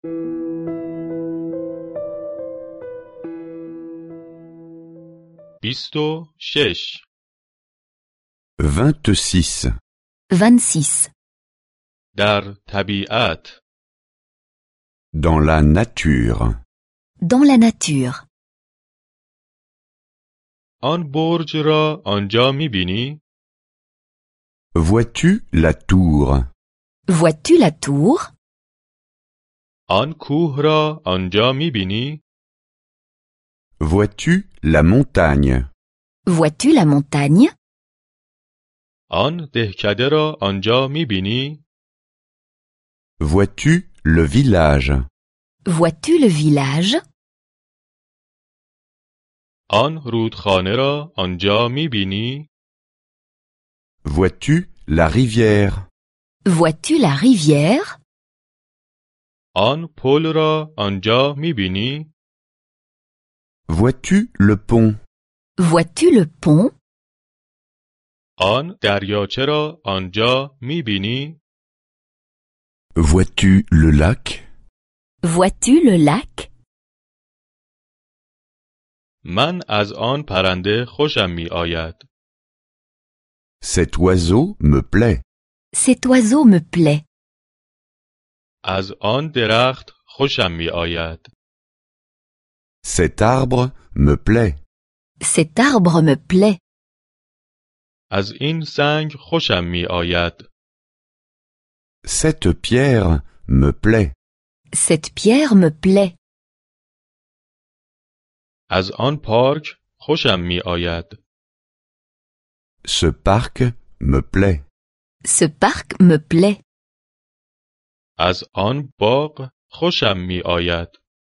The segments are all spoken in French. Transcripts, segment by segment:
شش 26. 26. در طبیعت Dans la nature. Dans la nature. آن برج را آنجا می‌بینی؟ Vois-tu la tour? Vois-tu la tour? آن کوه را آنجا می‌بینی؟ Vois-tu la montagne? Vois-tu la montagne? آن دهکده را آنجا می‌بینی؟ Vois-tu le village? Vois-tu le village? آن رودخانه را آنجا می‌بینی؟ Vois-tu la rivière? Vois-tu la rivière? آن پل را آنجا می‌بینی؟ Vois-tu le pont? Vois-tu le pont? آن دریاچه را آنجا می‌بینی؟ Vois-tu le lac? Vois-tu le lac? من از آن پرنده خوشم می‌آید. Cet oiseau me plaît. Cet oiseau me plaît. از آن درخت خوشم می‌آید. Cet arbre me plaît. Cet arbre me plaît. از این سنگ خوشم می‌آید. Cette pierre me plaît. Cette pierre me plaît. از آن پارک خوشم می‌آید. Ce parc me plaît. Ce parc me plaît. از آن باغ خوشم می‌آید.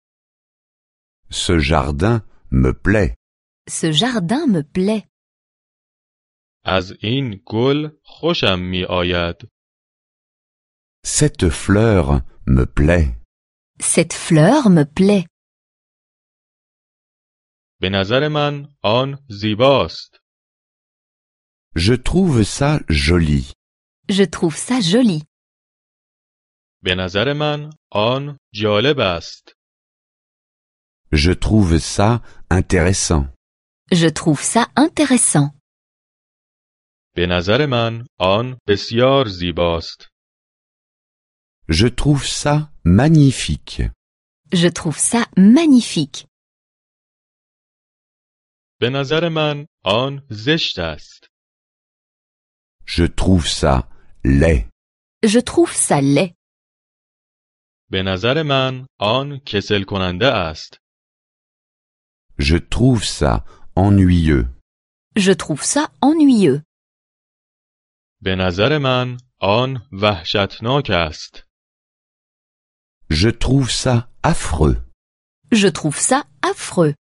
Ce jardin me plaît. Ce jardin me plaît. از این گل خوشم می‌آید. Cette fleur me plaît. Cette fleur me plaît. به نظر من آن زیباست. Je trouve ça joli. Je trouve ça joli. به نظر من آن جالب است. Je trouve ça intéressant. Je trouve ça intéressant. به نظر من آن بسیار زیباست. Je trouve ça magnifique. Je trouve ça magnifique. به نظر من آن زشت است. Je trouve ça laid. Je trouve ça laid. به نظر من آن کسل کننده است. Je trouve ça ennuyeux. Je trouve ça ennuyeux. به نظر من آن وحشتناک است. Je trouve ça affreux. Je trouve ça affreux.